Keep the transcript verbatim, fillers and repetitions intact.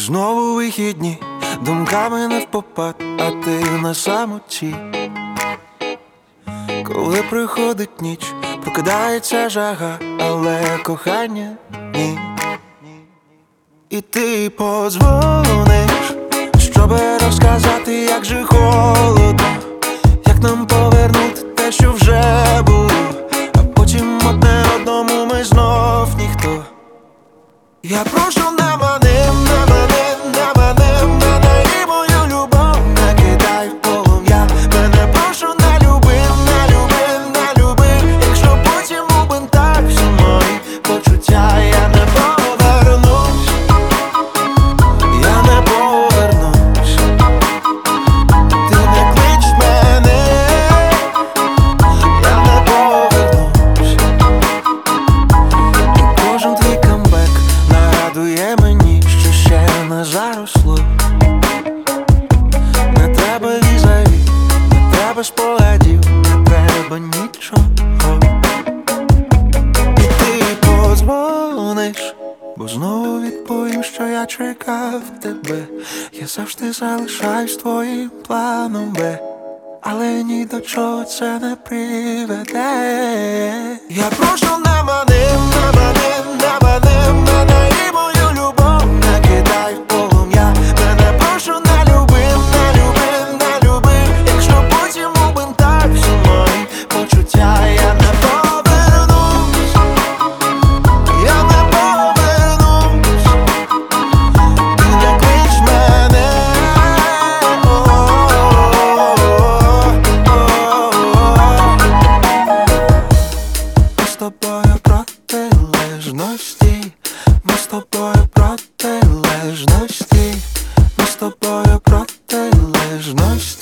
знову вихідні, думками не впопад, а ти на самоті. Коли приходить ніч, прокидається жага, але кохання ні. І ти подзвониш, щоби розказати, як же холодно, як нам повернути те, що вже було, а потім одне одному ми знов ніхто. Я прошу, не мани, не мани, не мани мене і мою любов не кидай в полум'я. Мене прошу, не люби, не люби, не люби, якщо потім у бинтах всі мої почуття. Я не повернусь, я не повернусь. Ти не клич мене, я не повернусь. І кожен твій камбек нагадує мені, що ще не заросло. Не треба візаві, не треба спогадів, не треба нічого. І ти подзвониш, бо знову відповім, що я чекав тебе. Я завжди залишаюсь твоїм планом Б, але ні до чого це не приведе. Я прошу, не мани, не мани, не мани мене і мою любов не кидай в полум'я. Мене прошу, не люби, не люби, не люби, якщо потім у бинтах всі мої почуття. Я не повернусь, я не повернусь. Ти не клич мене, ми з тобою протилежності, ми з тобою протилежності, ми з тобою протилежності.